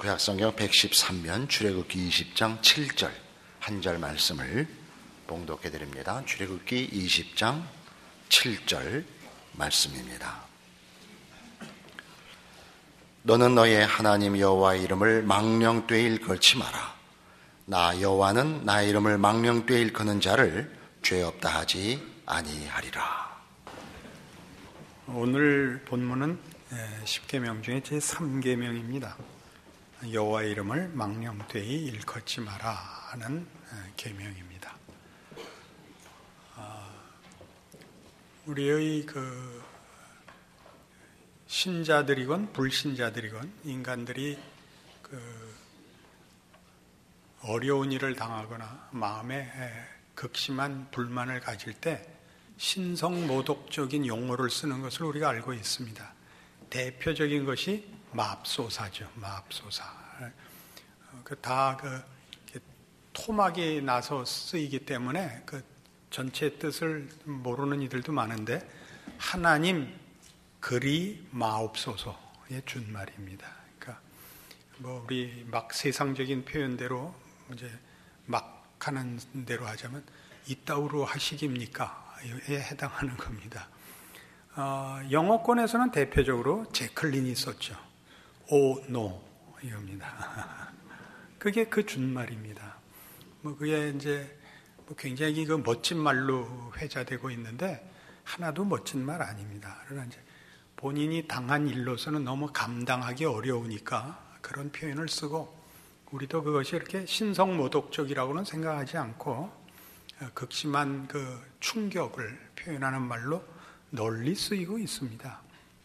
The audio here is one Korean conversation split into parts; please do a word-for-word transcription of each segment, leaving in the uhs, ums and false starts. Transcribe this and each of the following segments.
구약성경 백십삼 면 출애굽기 이십 장 칠 절 한 절 말씀을 봉독해 드립니다. 출애굽기 이십 장 칠 절 말씀입니다. 너는 너의 하나님 여호와의 이름을 망령되이 일컬지 마라. 나 여호와는 나의 이름을 망령되이 일컫는 자를 죄 없다 하지 아니하리라. 오늘 본문은 십계명 중에 제삼 계명입니다. 여호와의 이름을 망령되이 일컫지 마라 하는 계명입니다. 우리의 그 신자들이건 불신자들이건 인간들이 그 어려운 일을 당하거나 마음에 극심한 불만을 가질 때 신성모독적인 용어를 쓰는 것을 우리가 알고 있습니다. 대표적인 것이 맙소사죠. 맙소사. 그 다 그 토막이 나서 쓰이기 때문에 그 전체 뜻을 모르는 이들도 많은데 하나님 그리 마옵소서의 준말입니다. 그러니까 뭐 우리 막 세상적인 표현대로 이제 막 하는 대로 하자면 이따위로 하시깁니까에 해당하는 겁니다. 어, 영어권에서는 대표적으로 제클린이 썼죠. 오, 노 이겁니다. 그게 그 준말입니다. 뭐 그게 이제 뭐 굉장히 그 멋진 말로 회자되고 있는데 하나도 멋진 말 아닙니다. 그러나 이제 본인이 당한 일로서는 너무 감당하기 어려우니까 그런 표현을 쓰고 우리도 그것이 이렇게 신성모독적이라고는 생각하지 않고 극심한 그 충격을 표현하는 말로 널리 쓰이고 있습니다.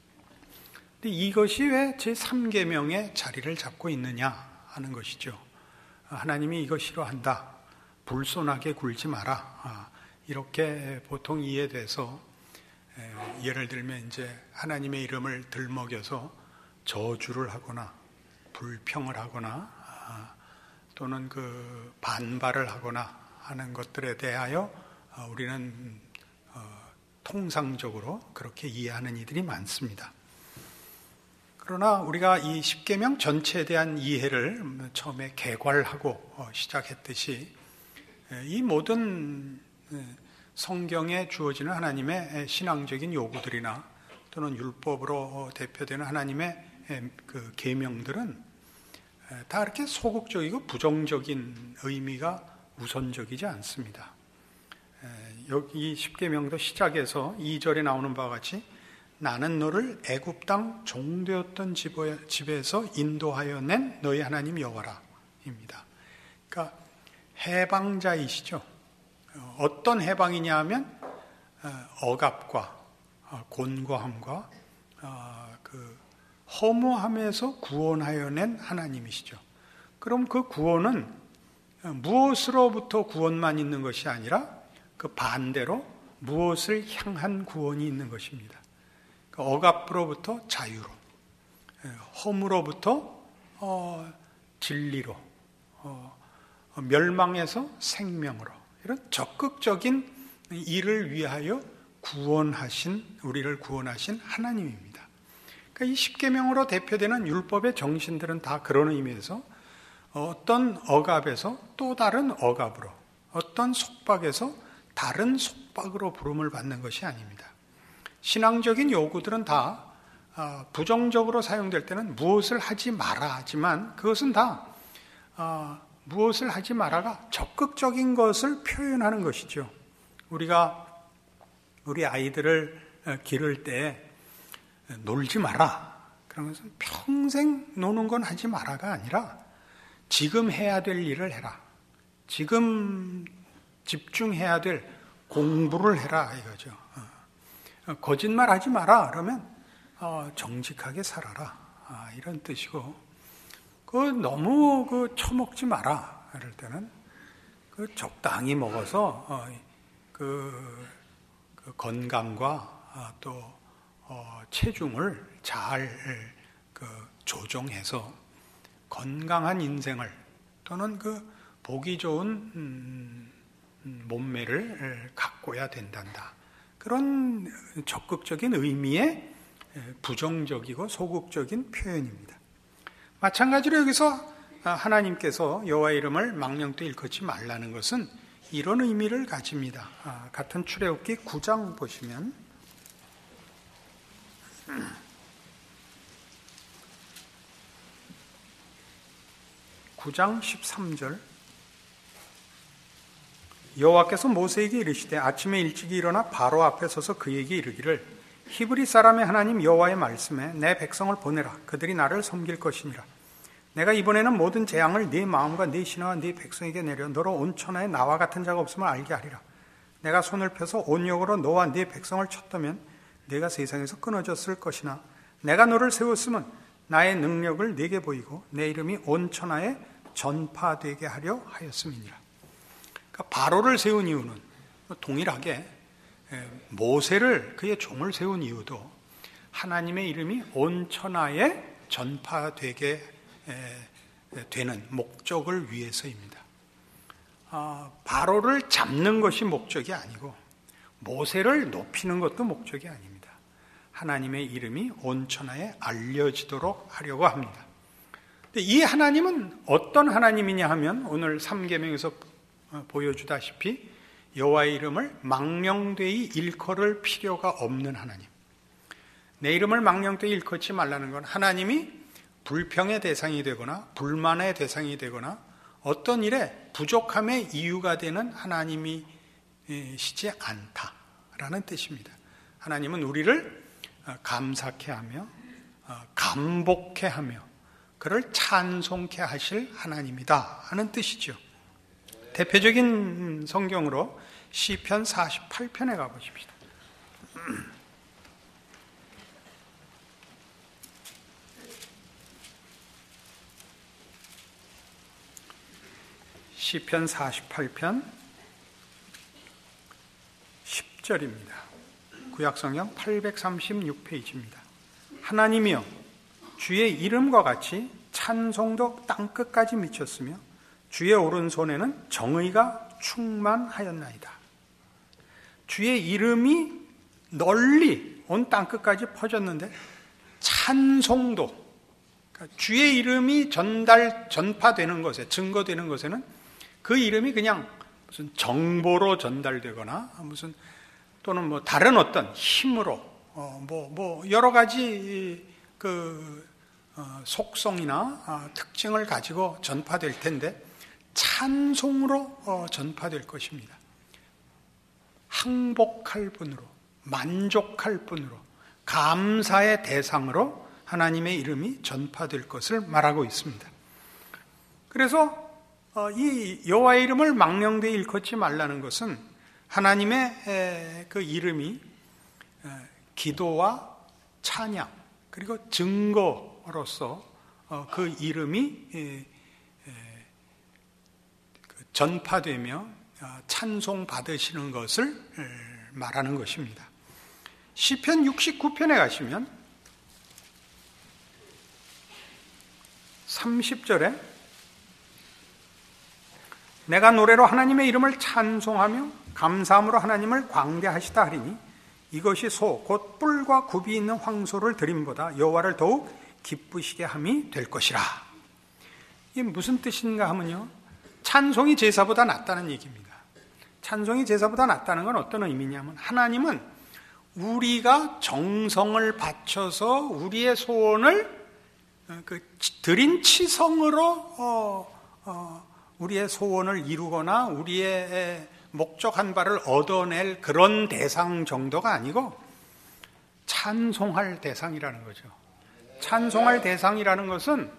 근데 이것이 왜 제삼 계명의 자리를 잡고 있느냐 하는 것이죠. 하나님이 이거 싫어한다. 불손하게 굴지 마라. 이렇게 보통 이해돼서 예를 들면 이제 하나님의 이름을 들먹여서 저주를 하거나 불평을 하거나 또는 그 반발을 하거나 하는 것들에 대하여 우리는 통상적으로 그렇게 이해하는 이들이 많습니다. 그러나 우리가 이 십계명 전체에 대한 이해를 처음에 개괄하고 시작했듯이 이 모든 성경에 주어지는 하나님의 신앙적인 요구들이나 또는 율법으로 대표되는 하나님의 그 계명들은 다 이렇게 소극적이고 부정적인 의미가 우선적이지 않습니다. 여기 십계명도 시작해서 이 절에 나오는 바와 같이 나는 너를 애굽 땅 종되었던 집에서 인도하여 낸 너희 하나님 여호와라 입니다. 그러니까 해방자이시죠. 어떤 해방이냐 하면 억압과 곤고함과 그 허무함에서 구원하여 낸 하나님이시죠. 그럼 그 구원은 무엇으로부터 구원만 있는 것이 아니라 그 반대로 무엇을 향한 구원이 있는 것입니다. 억압으로부터 자유로, 허무로부터 어, 진리로, 어, 멸망에서 생명으로 이런 적극적인 일을 위하여 구원하신 우리를 구원하신 하나님입니다. 그러니까 이 십계명으로 대표되는 율법의 정신들은 다 그런 의미에서 어떤 억압에서 또 다른 억압으로, 어떤 속박에서 다른 속박으로 부름을 받는 것이 아닙니다. 신앙적인 요구들은 다 부정적으로 사용될 때는 무엇을 하지 마라 하지만 그것은 다 무엇을 하지 마라가 적극적인 것을 표현하는 것이죠. 우리가 우리 아이들을 기를 때 놀지 마라. 그런 것은 평생 노는 건 하지 마라가 아니라 지금 해야 될 일을 해라. 지금 집중해야 될 공부를 해라 이거죠. 거짓말 하지 마라. 그러면 정직하게 살아라. 이런 뜻이고, 그 너무 그 처먹지 마라. 이럴 때는 그 적당히 먹어서 그, 그 건강과 또 체중을 잘 그 조정해서 건강한 인생을 또는 그 보기 좋은 몸매를 가꿔야 된단다. 그런 적극적인 의미의 부정적이고 소극적인 표현입니다. 마찬가지로 여기서 하나님께서 여호와의 이름을 망령되 일컫지 말라는 것은 이런 의미를 가집니다. 같은 출애굽기 구 장 보시면 구 장 십삼 절 여호와께서 모세에게 이르시되 아침에 일찍이 일어나 바로 앞에 서서 그에게 이르기를 히브리 사람의 하나님 여호와의 말씀에 내 백성을 보내라. 그들이 나를 섬길 것이니라. 내가 이번에는 모든 재앙을 네 마음과 네 신하와 네 백성에게 내려 너로 온 천하에 나와 같은 자가 없음을 알게 하리라. 내가 손을 펴서 온역으로 너와 네 백성을 쳤다면 네가 세상에서 끊어졌을 것이나 내가 너를 세웠으면 나의 능력을 네게 보이고 내 이름이 온 천하에 전파되게 하려 하였음이니라. 그러니까 바로를 세운 이유는 동일하게 모세를 그의 종을 세운 이유도 하나님의 이름이 온 천하에 전파되게 되는 목적을 위해서입니다. 바로를 잡는 것이 목적이 아니고 모세를 높이는 것도 목적이 아닙니다. 하나님의 이름이 온 천하에 알려지도록 하려고 합니다. 이 하나님은 어떤 하나님이냐 하면 오늘 삼 계명에서 보여주다시피 여호와의 이름을 망령되이 일컬을 필요가 없는 하나님. 내 이름을 망령되이 일컬지 말라는 건 하나님이 불평의 대상이 되거나 불만의 대상이 되거나 어떤 일에 부족함의 이유가 되는 하나님이시지 않다라는 뜻입니다. 하나님은 우리를 감사케 하며 감복케 하며 그를 찬송케 하실 하나님이다 하는 뜻이죠. 대표적인 성경으로 시편 사십팔 편에 가보십시다. 시편 사십팔 편 십 절입니다. 구약성경 팔백삼십육 페이지입니다. 하나님이여 주의 이름과 같이 찬송도 땅끝까지 미쳤으며 주의 오른손에는 정의가 충만하였나이다. 주의 이름이 널리 온 땅끝까지 퍼졌는데 찬송도, 그러니까 주의 이름이 전달, 전파되는 것에, 증거되는 것에는 그 이름이 그냥 무슨 정보로 전달되거나 무슨 또는 뭐 다른 어떤 힘으로 어, 뭐, 뭐 여러 가지 그 어, 속성이나 어, 특징을 가지고 전파될 텐데 찬송으로 어, 전파될 것입니다. 항복할 분으로, 만족할 분으로, 감사의 대상으로 하나님의 이름이 전파될 것을 말하고 있습니다. 그래서 이 여호와의 이름을 망령되이 일컫지 말라는 것은 하나님의 그 이름이 기도와 찬양 그리고 증거로서 그 이름이 전파되며 찬송받으시는 것을 말하는 것입니다. 시편 육십구 편에 가시면 삼십 절에 내가 노래로 하나님의 이름을 찬송하며 감사함으로 하나님을 광대하시다 하리니 이것이 소 곧 뿔과 굽이 있는 황소를 드림보다 여호와를 더욱 기쁘시게 함이 될 것이라. 이게 무슨 뜻인가 하면요, 찬송이 제사보다 낫다는 얘기입니다. 찬송이 제사보다 낫다는 건 어떤 의미냐면 하나님은 우리가 정성을 바쳐서 우리의 소원을 그 드린 치성으로 어, 어, 우리의 소원을 이루거나 우리의 목적한 바를 얻어낼 그런 대상 정도가 아니고 찬송할 대상이라는 거죠. 찬송할 대상이라는 것은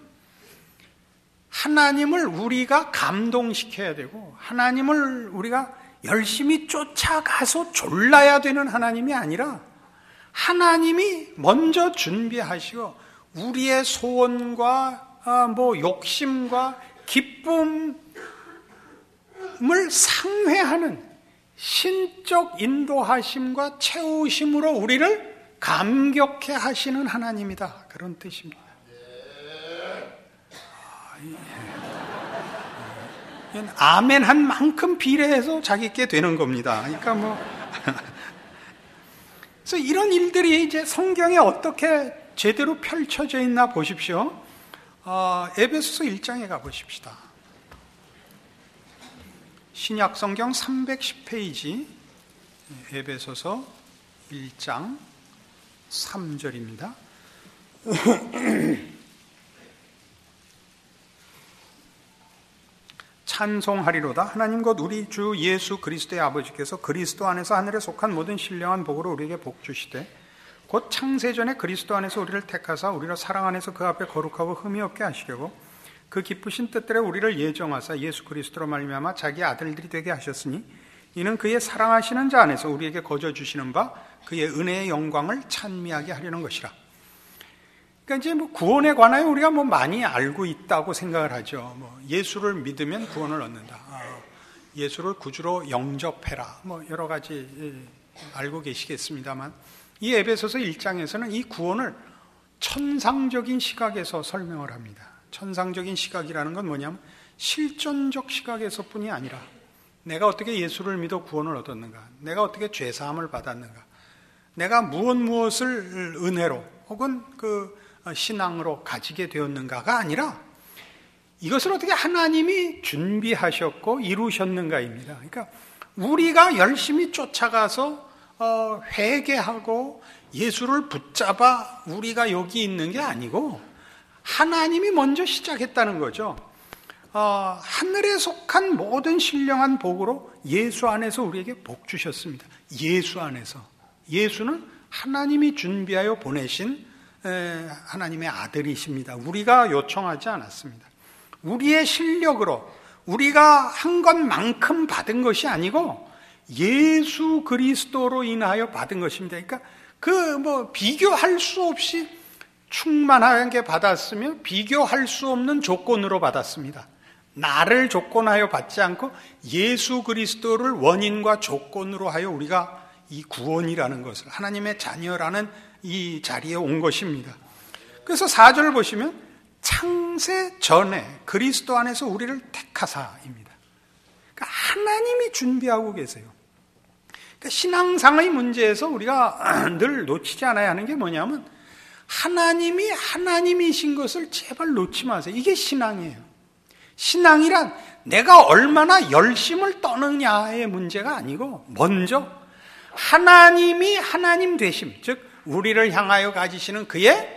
하나님을 우리가 감동시켜야 되고 하나님을 우리가 열심히 쫓아가서 졸라야 되는 하나님이 아니라 하나님이 먼저 준비하시고 우리의 소원과 뭐 욕심과 기쁨을 상회하는 신적 인도하심과 채우심으로 우리를 감격해 하시는 하나님이다. 그런 뜻입니다. 아멘 한 만큼 비례해서 자기께 되는 겁니다. 그러니까 뭐 그래서 이런 일들이 이제 성경에 어떻게 제대로 펼쳐져 있나 보십시오. 어, 에베소서 일 장에 가보십시다. 신약 성경 삼백십 페이지 에베소서 일 장 삼 절입니다. 찬송하리로다. 하나님 곧 우리 주 예수 그리스도의 아버지께서 그리스도 안에서 하늘에 속한 모든 신령한 복으로 우리에게 복 주시되 곧 창세전에 그리스도 안에서 우리를 택하사 우리로 사랑 안에서 그 앞에 거룩하고 흠이 없게 하시려고 그 기쁘신 뜻대로 우리를 예정하사 예수 그리스도로 말미암아 자기 아들들이 되게 하셨으니 이는 그의 사랑하시는 자 안에서 우리에게 거저 주시는 바 그의 은혜의 영광을 찬미하게 하려는 것이라. 그러니까 이제 뭐 구원에 관하여 우리가 뭐 많이 알고 있다고 생각을 하죠. 뭐 예수를 믿으면 구원을 얻는다. 아, 예수를 구주로 영접해라. 뭐 여러 가지 알고 계시겠습니다만 이 에베소서 일 장에서는 이 구원을 천상적인 시각에서 설명을 합니다. 천상적인 시각이라는 건 뭐냐면 실존적 시각에서뿐이 아니라 내가 어떻게 예수를 믿어 구원을 얻었는가, 내가 어떻게 죄사함을 받았는가, 내가 무엇 무엇을 은혜로 혹은 그 신앙으로 가지게 되었는가가 아니라 이것을 어떻게 하나님이 준비하셨고 이루셨는가입니다. 그러니까 우리가 열심히 쫓아가서 어, 회개하고 예수를 붙잡아 우리가 여기 있는 게 아니고 하나님이 먼저 시작했다는 거죠. 어, 하늘에 속한 모든 신령한 복으로 예수 안에서 우리에게 복 주셨습니다. 예수 안에서. 예수는 하나님이 준비하여 보내신 에, 하나님의 아들이십니다. 우리가 요청하지 않았습니다. 우리의 실력으로 우리가 한 것만큼 받은 것이 아니고 예수 그리스도로 인하여 받은 것입니다. 그러니까 그 뭐 비교할 수 없이 충만하게 받았으며 비교할 수 없는 조건으로 받았습니다. 나를 조건하여 받지 않고 예수 그리스도를 원인과 조건으로 하여 우리가 이 구원이라는 것을 하나님의 자녀라는 이 자리에 온 것입니다. 그래서 사 절을 보시면 창세 전에 그리스도 안에서 우리를 택하사입니다. 그러니까 하나님이 준비하고 계세요. 그러니까 신앙상의 문제에서 우리가 늘 놓치지 않아야 하는 게 뭐냐면 하나님이 하나님이신 것을 제발 놓지 마세요. 이게 신앙이에요. 신앙이란 내가 얼마나 열심을 떠느냐의 문제가 아니고 먼저 하나님이 하나님 되심, 즉 우리를 향하여 가지시는 그의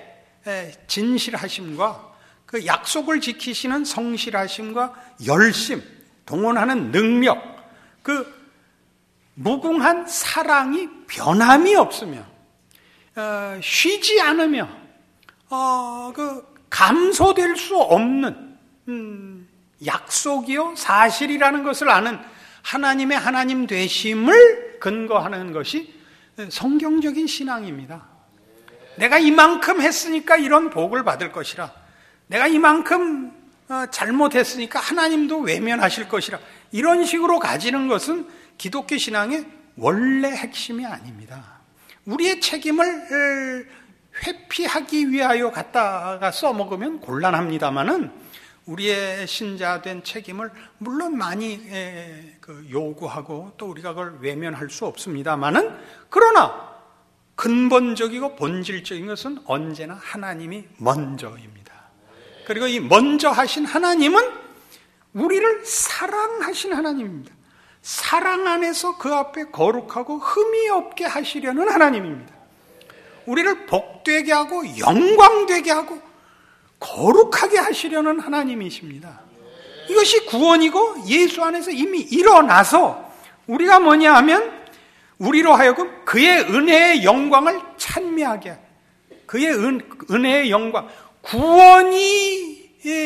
진실하심과 그 약속을 지키시는 성실하심과 열심, 동원하는 능력, 그 무궁한 사랑이 변함이 없으며 어, 쉬지 않으며 어, 그 감소될 수 없는 음, 약속이요 사실이라는 것을 아는 하나님의 하나님 되심을 근거하는 것이 성경적인 신앙입니다. 내가 이만큼 했으니까 이런 복을 받을 것이라, 내가 이만큼 잘못했으니까 하나님도 외면하실 것이라, 이런 식으로 가지는 것은 기독교 신앙의 원래 핵심이 아닙니다. 우리의 책임을 회피하기 위하여 갖다가 써먹으면 곤란합니다마는 우리의 신자된 책임을 물론 많이 요구하고 또 우리가 그걸 외면할 수 없습니다마는, 그러나 근본적이고 본질적인 것은 언제나 하나님이 먼저입니다. 그리고 이 먼저 하신 하나님은 우리를 사랑하신 하나님입니다. 사랑 안에서 그 앞에 거룩하고 흠이 없게 하시려는 하나님입니다. 우리를 복되게 하고 영광되게 하고 거룩하게 하시려는 하나님이십니다. 이것이 구원이고 예수 안에서 이미 일어나서 우리가 뭐냐 하면 우리로 하여금 그의 은혜의 영광을 찬미하게, 그의 은, 은혜의 영광, 구원이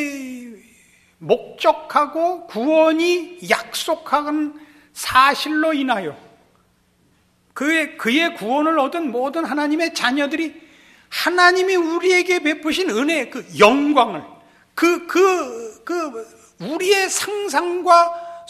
목적하고 구원이 약속한 사실로 인하여 그의, 그의 구원을 얻은 모든 하나님의 자녀들이 하나님이 우리에게 베푸신 은혜의 그 영광을, 그, 그, 그, 우리의 상상과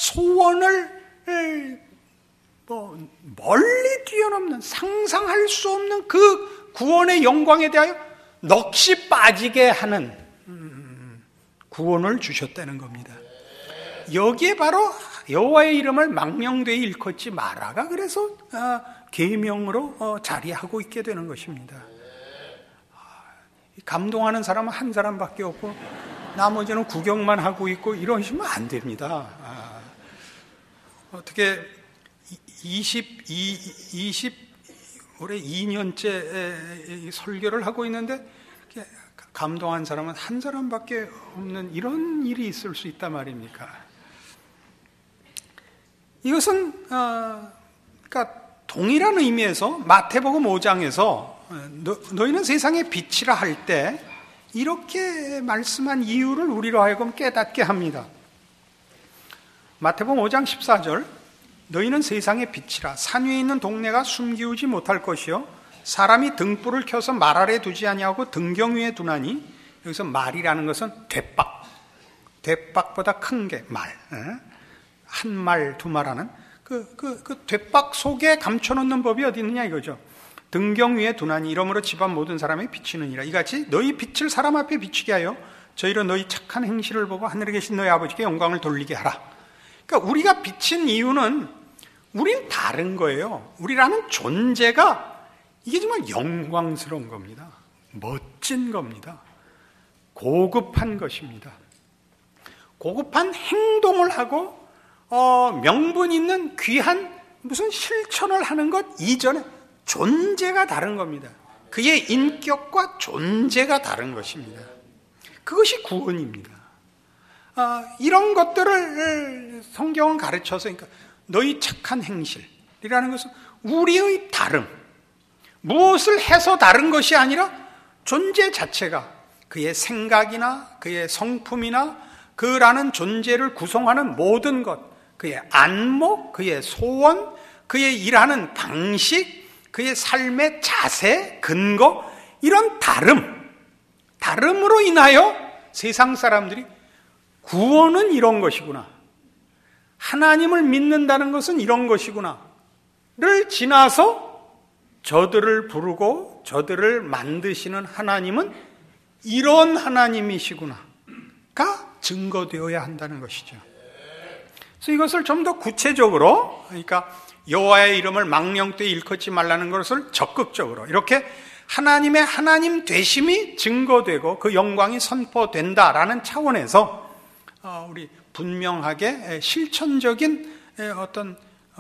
소원을 뭐, 멀리 뛰어넘는, 상상할 수 없는 그 구원의 영광에 대하여 넋이 빠지게 하는 구원을 주셨다는 겁니다. 여기에 바로 여호와의 이름을 망령되이 일컫지 마라가 그래서 계명으로 자리하고 있게 되는 것입니다. 감동하는 사람은 한 사람밖에 없고 나머지는 구경만 하고 있고 이러시면 안 됩니다. 아, 어떻게 이십이, 이십, 올해 이 년째 설교를 하고 있는데 감동한 사람은 한 사람밖에 없는 이런 일이 있을 수 있단 말입니까? 이것은 어, 그러니까 동일한 의미에서 마태복음 오 장에서 너, 너희는 세상의 빛이라 할 때 이렇게 말씀한 이유를 우리로 하여금 깨닫게 합니다. 마태복음 오 장 십사 절 너희는 세상의 빛이라 산 위에 있는 동네가 숨기우지 못할 것이요 사람이 등불을 켜서 말 아래 두지 아니하고 등경 위에 두나니 여기서 말이라는 것은 대박, 대박보다 큰 게 말, 한 말, 두 말 하는 그, 그, 그 대박 속에 감춰놓는 법이 어디 있느냐 이거죠. 등경 위에 두나니 이러므로 집안 모든 사람이 비치느니라. 이같이 너희 빛을 사람 앞에 비치게 하여 저희로 너희 착한 행실을 보고 하늘에 계신 너희 아버지께 영광을 돌리게 하라. 그러니까 우리가 비친 이유는 우린 다른 거예요. 우리라는 존재가 이게 정말 영광스러운 겁니다. 멋진 겁니다. 고급한 것입니다. 고급한 행동을 하고 어, 명분 있는 귀한 무슨 실천을 하는 것 이전에 존재가 다른 겁니다. 그의 인격과 존재가 다른 것입니다. 그것이 구원입니다. 어, 이런 것들을 성경은 가르쳐서 그러니까 너희 착한 행실이라는 것은 우리의 다름, 무엇을 해서 다른 것이 아니라 존재 자체가 그의 생각이나 그의 성품이나 그라는 존재를 구성하는 모든 것, 그의 안목, 그의 소원, 그의 일하는 방식, 그의 삶의 자세, 근거, 이런 다름, 다름으로 인하여 세상 사람들이 구원은 이런 것이구나, 하나님을 믿는다는 것은 이런 것이구나 를 지나서 저들을 부르고 저들을 만드시는 하나님은 이런 하나님이시구나가 증거되어야 한다는 것이죠. 그래서 이것을 좀 더 구체적으로, 그러니까 여호와의 이름을 망령되이 일컫지 말라는 것을 적극적으로 이렇게 하나님의 하나님 되심이 증거되고 그 영광이 선포된다라는 차원에서 우리 분명하게 실천적인 어떤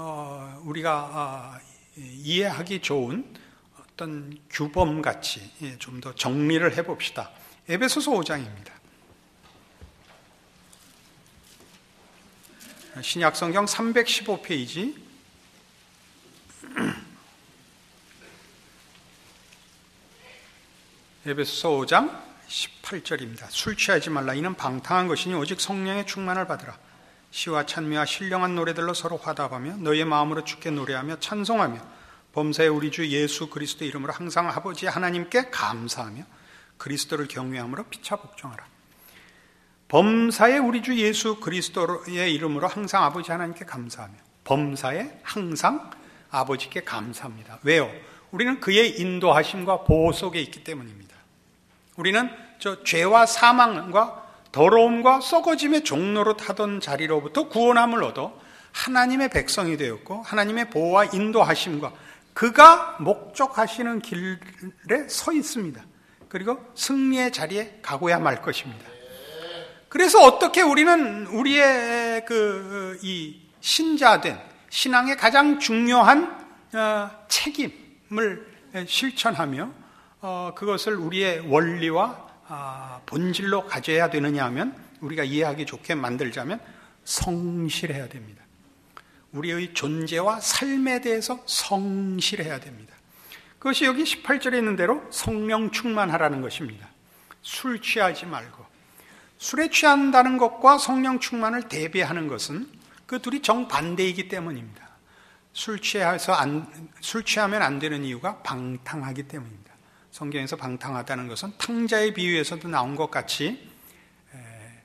우리가 이해하기 좋은 어떤 규범같이 좀 더 정리를 해봅시다. 에베소서 오 장입니다. 신약성경 삼백십오 페이지 에베소서 오 장 십팔 절입니다. 술 취하지 말라. 이는 방탕한 것이니 오직 성령의 충만을 받으라. 시와 찬미와 신령한 노래들로 서로 화답하며 너희의 마음으로 주께 노래하며 찬송하며 범사에 우리 주 예수 그리스도 이름으로 항상 아버지 하나님께 감사하며 그리스도를 경외함으로 피차 복종하라. 범사에 우리 주 예수 그리스도의 이름으로 항상 아버지 하나님께 감사하며 범사에 항상 아버지께 감사합니다. 왜요? 우리는 그의 인도하심과 보호 속에 있기 때문입니다. 우리는 저 죄와 사망과 더러움과 썩어짐의 종로로 타던 자리로부터 구원함을 얻어 하나님의 백성이 되었고 하나님의 보호와 인도하심과 그가 목적하시는 길에 서 있습니다. 그리고 승리의 자리에 가고야 말 것입니다. 그래서 어떻게 우리는 우리의 그 이 신자된 신앙의 가장 중요한 어, 책임을 실천하며 어, 그것을 우리의 원리와 어, 본질로 가져야 되느냐 하면 우리가 이해하기 좋게 만들자면 성실해야 됩니다. 우리의 존재와 삶에 대해서 성실해야 됩니다. 그것이 여기 십팔 절에 있는 대로 성령 충만하라는 것입니다. 술 취하지 말고. 술에 취한다는 것과 성령 충만을 대비하는 것은 그 둘이 정반대이기 때문입니다. 술 취해서 안, 술 취하면 안 되는 이유가 방탕하기 때문입니다. 성경에서 방탕하다는 것은 탕자의 비유에서도 나온 것 같이 에,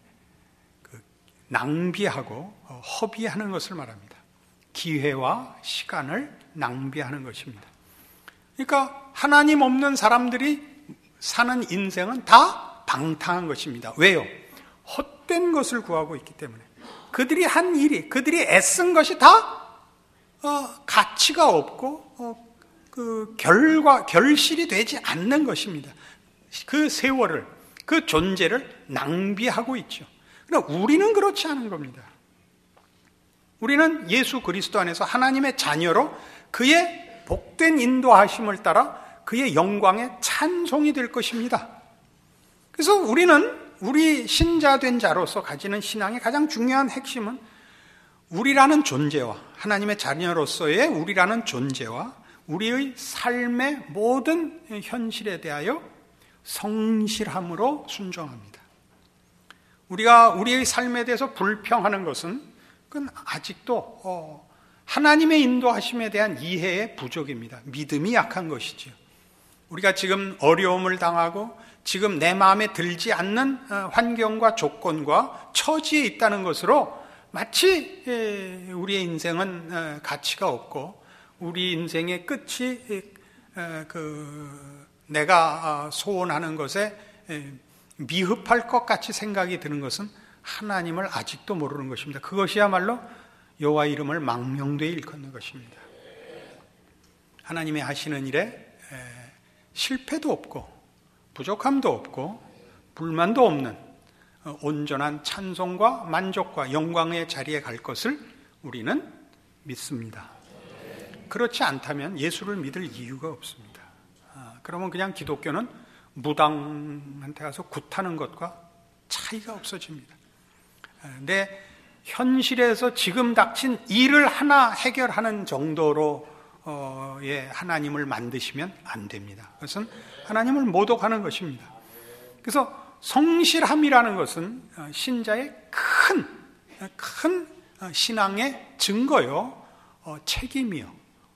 그 낭비하고 어, 허비하는 것을 말합니다. 기회와 시간을 낭비하는 것입니다. 그러니까 하나님 없는 사람들이 사는 인생은 다 방탕한 것입니다. 왜요? 헛된 것을 구하고 있기 때문에. 그들이 한 일이, 그들이 애쓴 것이 다 어, 가치가 없고 어, 그 결과, 결실이 되지 않는 것입니다. 그 세월을, 그 존재를 낭비하고 있죠. 그러나 우리는 그렇지 않은 겁니다. 우리는 예수 그리스도 안에서 하나님의 자녀로 그의 복된 인도하심을 따라 그의 영광에 찬송이 될 것입니다. 그래서 우리는 우리 신자된 자로서 가지는 신앙의 가장 중요한 핵심은 우리라는 존재와 하나님의 자녀로서의 우리라는 존재와 우리의 삶의 모든 현실에 대하여 성실함으로 순종합니다. 우리가 우리의 삶에 대해서 불평하는 것은 그건 아직도 어, 하나님의 인도하심에 대한 이해의 부족입니다. 믿음이 약한 것이지요. 우리가 지금 어려움을 당하고 지금 내 마음에 들지 않는 환경과 조건과 처지에 있다는 것으로 마치 우리의 인생은 가치가 없고 우리 인생의 끝이 그 내가 소원하는 것에 미흡할 것 같이 생각이 드는 것은 하나님을 아직도 모르는 것입니다. 그것이야말로 여호와 이름을 망령되이 일컫는 것입니다. 하나님의 하시는 일에 실패도 없고 부족함도 없고 불만도 없는 온전한 찬송과 만족과 영광의 자리에 갈 것을 우리는 믿습니다. 그렇지 않다면 예수를 믿을 이유가 없습니다. 그러면 그냥 기독교는 무당한테 가서 굿하는 것과 차이가 없어집니다. 내 현실에서 지금 닥친 일을 하나 해결하는 정도로의 하나님을 만드시면 안 됩니다. 그것은 하나님을 모독하는 것입니다. 그래서 성실함이라는 것은 신자의 큰, 큰 신앙의 증거요, 책임이요,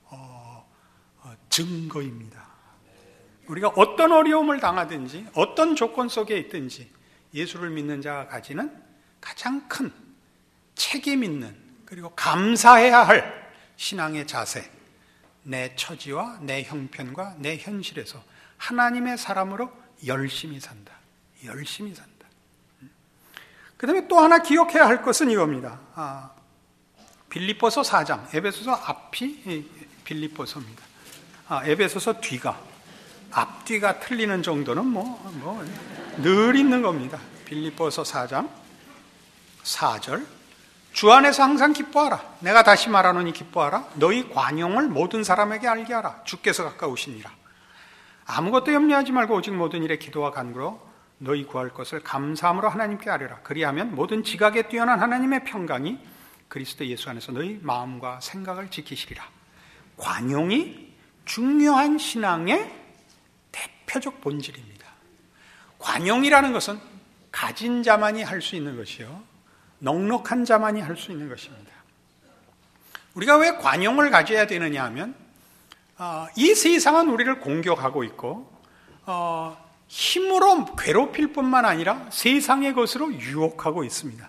증거입니다. 우리가 어떤 어려움을 당하든지 어떤 조건 속에 있든지 예수를 믿는 자가 가지는 가장 큰 책임 있는 그리고 감사해야 할 신앙의 자세, 내 처지와 내 형편과 내 현실에서 하나님의 사람으로 열심히 산다. 열심히 산다. 그 다음에 또 하나 기억해야 할 것은 이겁니다. 아, 빌립보서 사 장, 에베소서 앞이 빌립보서입니다. 아, 에베소서 뒤가, 앞뒤가 틀리는 정도는 뭐, 뭐, 늘 있는 겁니다. 빌립보서 사 장, 사 절. 주 안에서 항상 기뻐하라. 내가 다시 말하노니 기뻐하라. 너희 관용을 모든 사람에게 알게 하라. 주께서 가까우시니라. 아무것도 염려하지 말고 오직 모든 일에 기도와 간구로 너희 구할 것을 감사함으로 하나님께 아뢰라. 그리하면 모든 지각에 뛰어난 하나님의 평강이 그리스도 예수 안에서 너희 마음과 생각을 지키시리라. 관용이 중요한 신앙의 대표적 본질입니다. 관용이라는 것은 가진 자만이 할 수 있는 것이요, 넉넉한 자만이 할 수 있는 것입니다. 우리가 왜 관용을 가져야 되느냐 하면 어, 이 세상은 우리를 공격하고 있고 어, 힘으로 괴롭힐 뿐만 아니라 세상의 것으로 유혹하고 있습니다.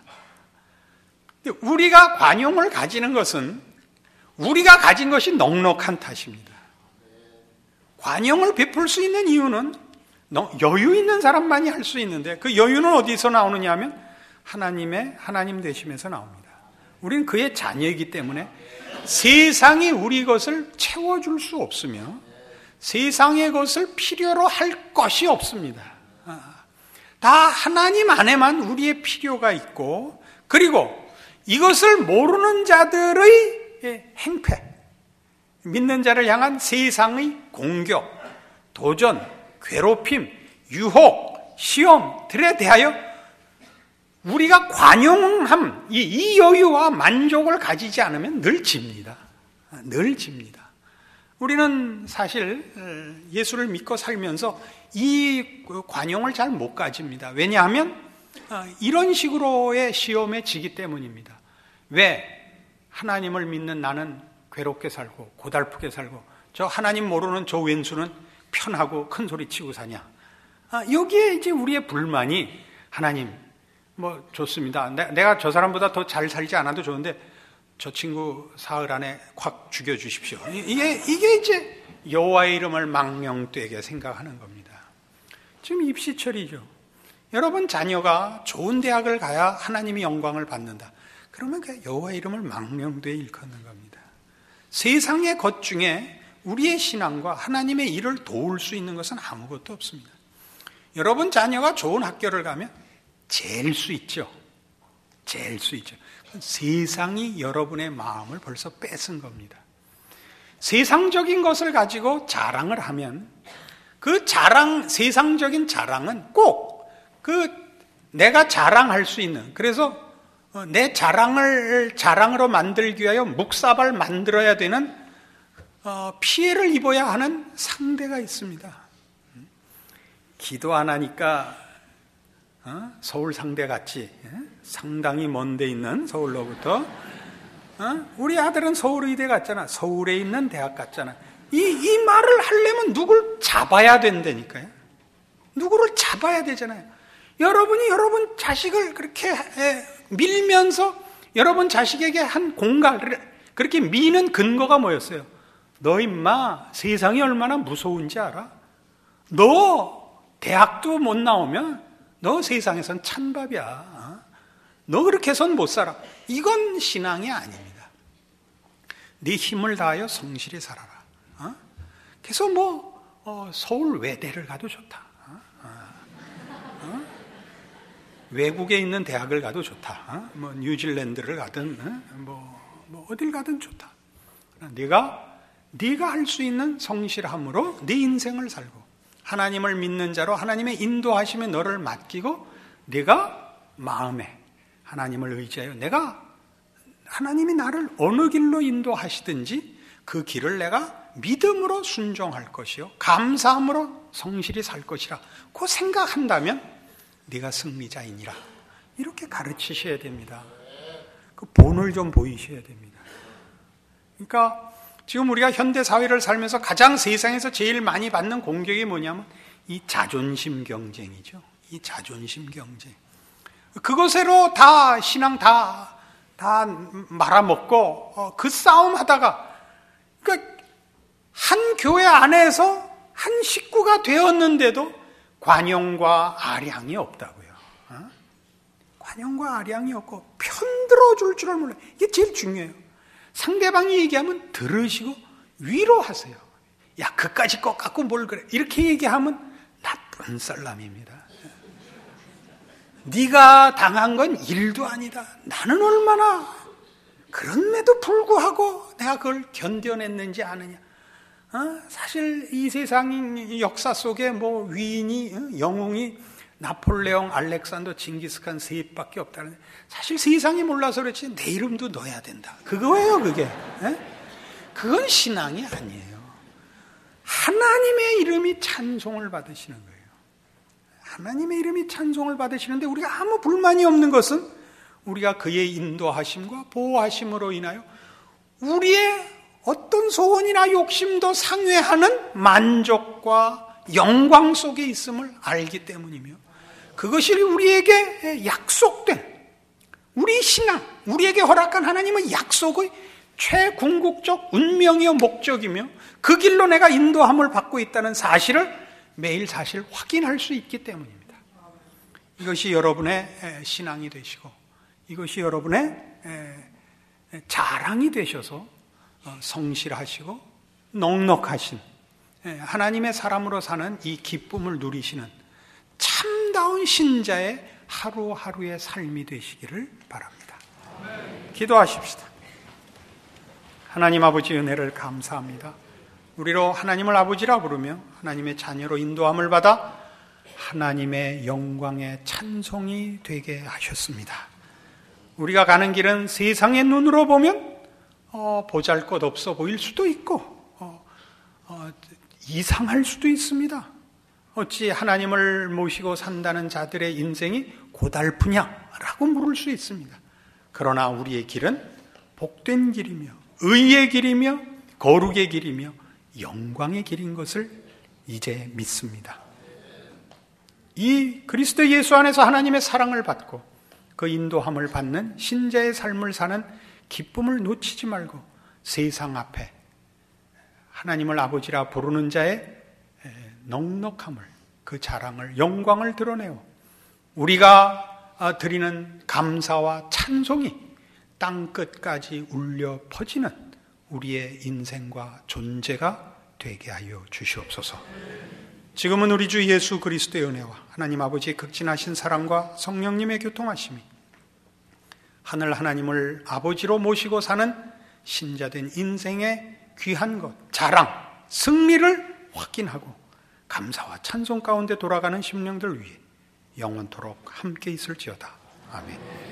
우리가 관용을 가지는 것은 우리가 가진 것이 넉넉한 탓입니다. 관용을 베풀 수 있는 이유는 여유 있는 사람만이 할 수 있는데 그 여유는 어디서 나오느냐 하면 하나님의 하나님 되심에서 나옵니다. 우리는 그의 자녀이기 때문에 세상이 우리 것을 채워줄 수 없으며 세상의 것을 필요로 할 것이 없습니다. 다 하나님 안에만 우리의 필요가 있고, 그리고 이것을 모르는 자들의 행패, 믿는 자를 향한 세상의 공격, 도전, 괴롭힘, 유혹, 시험들에 대하여 우리가 관용함, 이, 이 여유와 만족을 가지지 않으면 늘 집니다. 늘 집니다. 우리는 사실 예수를 믿고 살면서 이 관용을 잘 못 가집니다. 왜냐하면 이런 식으로의 시험에 지기 때문입니다. 왜? 하나님을 믿는 나는 괴롭게 살고 고달프게 살고 저 하나님 모르는 저 왼수는 편하고 큰 소리 치고 사냐. 여기에 이제 우리의 불만이, 하나님 뭐 좋습니다. 내가 저 사람보다 더 잘 살지 않아도 좋은데 저 친구 사흘 안에 확 죽여주십시오. 이게, 이게 이제 여호와의 이름을 망령되게 생각하는 겁니다. 지금 입시철이죠. 여러분 자녀가 좋은 대학을 가야 하나님이 영광을 받는다. 그러면 그 여호와의 이름을 망령되게 일컫는 겁니다. 세상의 것 중에 우리의 신앙과 하나님의 일을 도울 수 있는 것은 아무것도 없습니다. 여러분 자녀가 좋은 학교를 가면 잴 수 있죠. 잴 수 있죠. 세상이 여러분의 마음을 벌써 뺏은 겁니다. 세상적인 것을 가지고 자랑을 하면 그 자랑, 세상적인 자랑은 꼭 그 내가 자랑할 수 있는, 그래서 내 자랑을 자랑으로 만들기 위하여 묵사발 만들어야 되는 피해를 입어야 하는 상대가 있습니다. 기도 안 하니까 서울 상대 같이 상당히 먼 데 있는 서울로부터 우리 아들은 서울의대 갔잖아. 서울에 있는 대학 갔잖아. 이, 이 말을 하려면 누굴 잡아야 된다니까요. 누구를 잡아야 되잖아요. 여러분이 여러분 자식을 그렇게 밀면서 여러분 자식에게 한 공갈을 그렇게 미는 근거가 뭐였어요? 너 임마 세상이 얼마나 무서운지 알아? 너 대학도 못 나오면 너 세상에선 찬밥이야. 너 그렇게 해선 못 살아. 이건 신앙이 아닙니다. 네 힘을 다하여 성실히 살아라. 어? 그래서 뭐 어, 서울 외대를 가도 좋다. 어? 어? 외국에 있는 대학을 가도 좋다. 어? 뭐 뉴질랜드를 가든 어? 뭐, 뭐 어딜 가든 좋다. 네가 네가 할 수 있는 성실함으로 네 인생을 살고 하나님을 믿는 자로 하나님의 인도하심에 너를 맡기고 네가 마음에 하나님을 의지하여 내가 하나님이 나를 어느 길로 인도하시든지 그 길을 내가 믿음으로 순종할 것이요 감사함으로 성실히 살 것이라 그 생각한다면 네가 승리자이니라 이렇게 가르치셔야 됩니다. 그 본을 좀 보이셔야 됩니다. 그러니까 지금 우리가 현대 사회를 살면서 가장 세상에서 제일 많이 받는 공격이 뭐냐면 이 자존심 경쟁이죠. 이 자존심 경쟁. 그것으로 다 신앙 다, 다 말아먹고 어, 그 싸움 하다가 그러니까 한 교회 안에서 한 식구가 되었는데도 관용과 아량이 없다고요. 어? 관용과 아량이 없고 편들어 줄 줄을 몰라요. 이게 제일 중요해요. 상대방이 얘기하면 들으시고 위로하세요. 야, 그까짓 것 갖고 뭘 그래. 이렇게 얘기하면 나쁜 사람입니다. 네가 당한 건 일도 아니다. 나는 얼마나 그런데도 불구하고 내가 그걸 견뎌냈는지 아느냐. 어? 사실 이 세상 역사 속에 뭐 위인이 영웅이 나폴레옹, 알렉산더, 징기스칸 셋밖에 없다는데 사실 세상이 몰라서 그렇지 내 이름도 넣어야 된다. 그거예요, 그게. 에? 그건 신앙이 아니에요. 하나님의 이름이 찬송을 받으시는 거예요. 하나님의 이름이 찬송을 받으시는데 우리가 아무 불만이 없는 것은 우리가 그의 인도하심과 보호하심으로 인하여 우리의 어떤 소원이나 욕심도 상회하는 만족과 영광 속에 있음을 알기 때문이며 그것이 우리에게 약속된 우리 신앙, 우리에게 허락한 하나님의 약속의 최궁극적 운명이요 목적이며 그 길로 내가 인도함을 받고 있다는 사실을 매일 사실 확인할 수 있기 때문입니다. 이것이 여러분의 신앙이 되시고 이것이 여러분의 자랑이 되셔서 성실하시고 넉넉하신 하나님의 사람으로 사는 이 기쁨을 누리시는 참다운 신자의 하루하루의 삶이 되시기를 바랍니다. 기도하십시다. 하나님 아버지 은혜를 감사합니다. 우리로 하나님을 아버지라 부르며 하나님의 자녀로 인도함을 받아 하나님의 영광의 찬송이 되게 하셨습니다. 우리가 가는 길은 세상의 눈으로 보면 어, 보잘것없어 보일 수도 있고 어, 어, 이상할 수도 있습니다. 어찌 하나님을 모시고 산다는 자들의 인생이 고달프냐라고 물을 수 있습니다. 그러나 우리의 길은 복된 길이며 의의 길이며 거룩의 길이며 영광의 길인 것을 이제 믿습니다. 이 그리스도 예수 안에서 하나님의 사랑을 받고 그 인도함을 받는 신자의 삶을 사는 기쁨을 놓치지 말고 세상 앞에 하나님을 아버지라 부르는 자의 넉넉함을 그 자랑을 영광을 드러내어 우리가 드리는 감사와 찬송이 땅끝까지 울려 퍼지는 우리의 인생과 존재가 되게 하여 주시옵소서. 지금은 우리 주 예수 그리스도의 은혜와 하나님 아버지의 극진하신 사랑과 성령님의 교통하심이 하늘 하나님을 아버지로 모시고 사는 신자된 인생의 귀한 것, 자랑, 승리를 확인하고 감사와 찬송 가운데 돌아가는 심령들 위해 영원토록 함께 있을지어다. 아멘.